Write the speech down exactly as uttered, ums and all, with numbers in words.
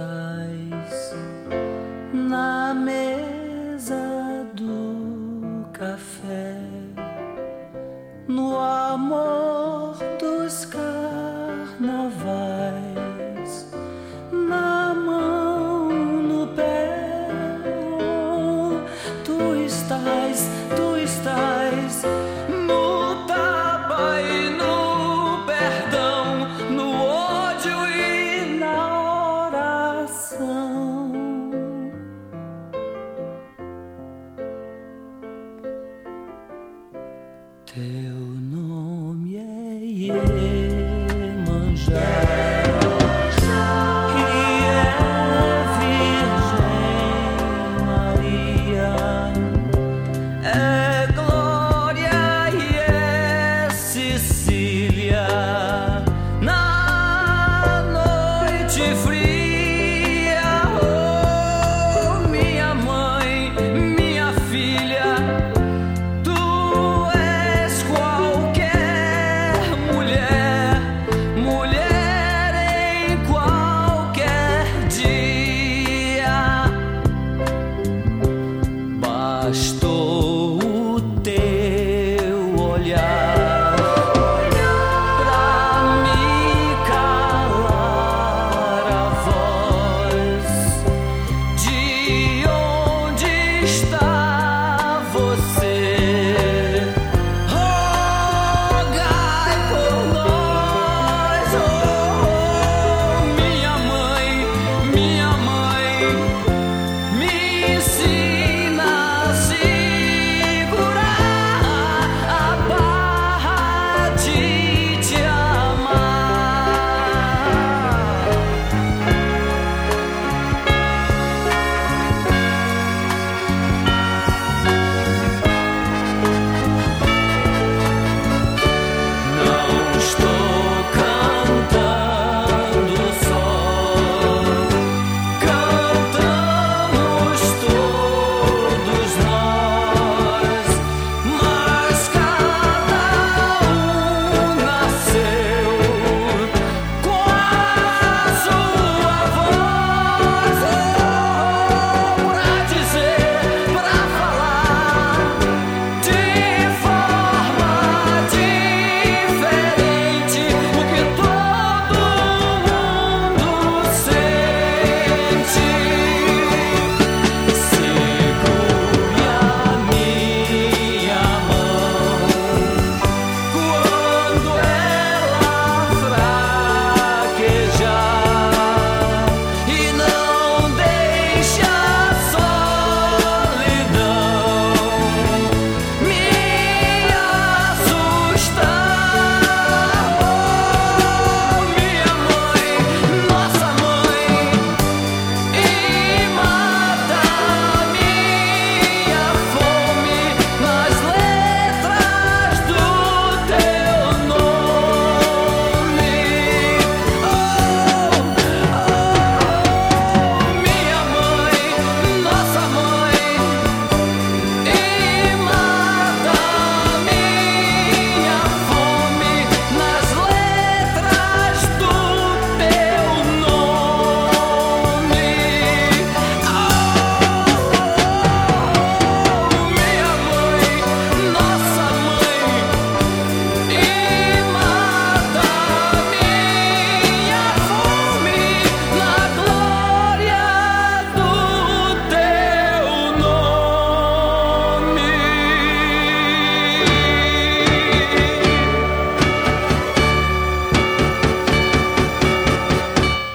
estás na mesa do café, no amor dos carnavais, na mão, no pé. Tu estás, tu estás no tapa e no perdão, no ódio e na oração. Teu nome é Iemanjá, e é Virgem Maria, é Glória e é Cecília. Na noite fria, oh, minha mãe, minha filha, bastou o teu olhar.